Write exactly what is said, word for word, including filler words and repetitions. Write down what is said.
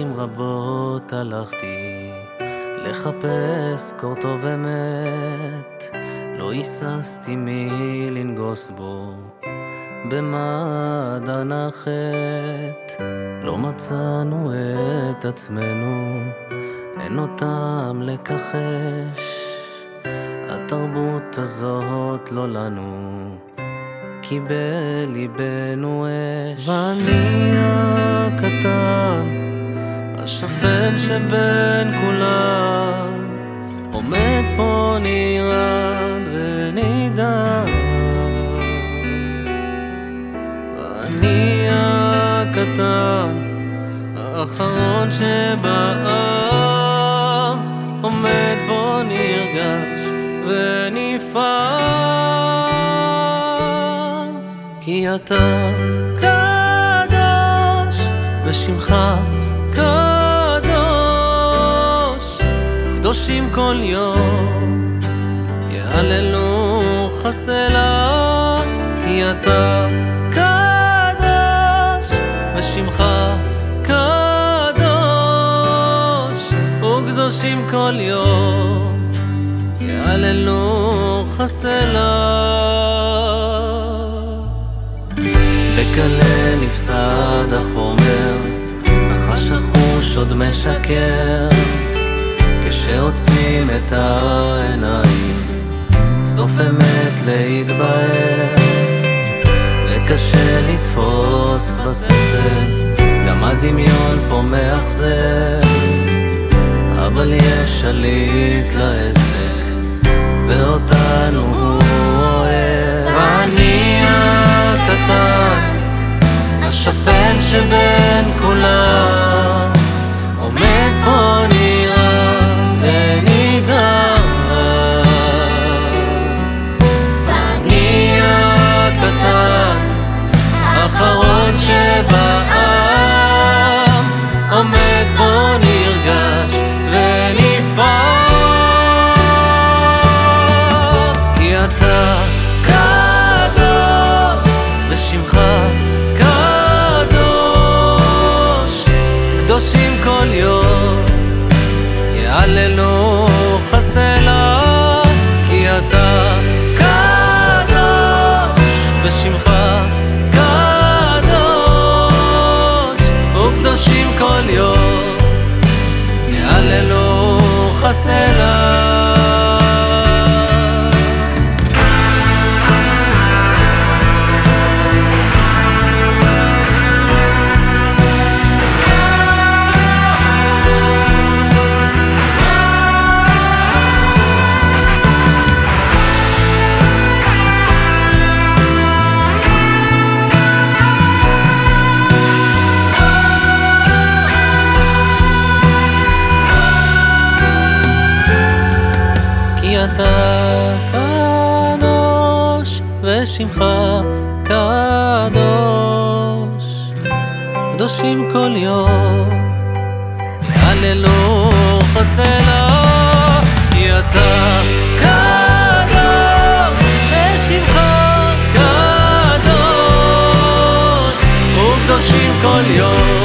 שנים רבות הלכתי לחפש קור טוב אמת, לא היססתי מי לנגוס בו במעדן החטא. לא מצאנו את עצמנו, אין אותם לכחש, התרבות הזאת לא לנו, כי בליבנו אש. ואני הקטן, השפל שבין כולם, עומד פה נרעד ונידע. ואני הקטן, האחרון שבעם, עומד פה נרגש ונפעם. כי אתה קדוש ושמך קדוש, קדושים כל יום יהללו חסלה. כי אתה קדוש ושמך קדוש, וקדושים כל יום יהללו חסלה. בקלה נפסד החומר, נחש החוש עוד משקר, כשעוצמים את העיניים סוף אמת להתבהר. וקשה לתפוס בשכל, גם הדמיון פה מאכזב, אבל יש שליט לעסק ואותנו הוא אוהב. ואני הקטן, השפל שבין כולם, עומד פה נרעד ונידע. ואני הקטן, האחרון שבעם, עומד פה נרגש ונפעם. כי אתה קדוש ושמך קדוש, קדושים כל יום יהללו חסלה. כי אתה קדוש ושמך קדוש, וקדושים כל יום יהללו חסלה. כי אתה קדוש ושמך קדוש, קדושים כל יום יהללו חסלה. כי אתה קדוש ושמך קדוש, וקדושים כל יום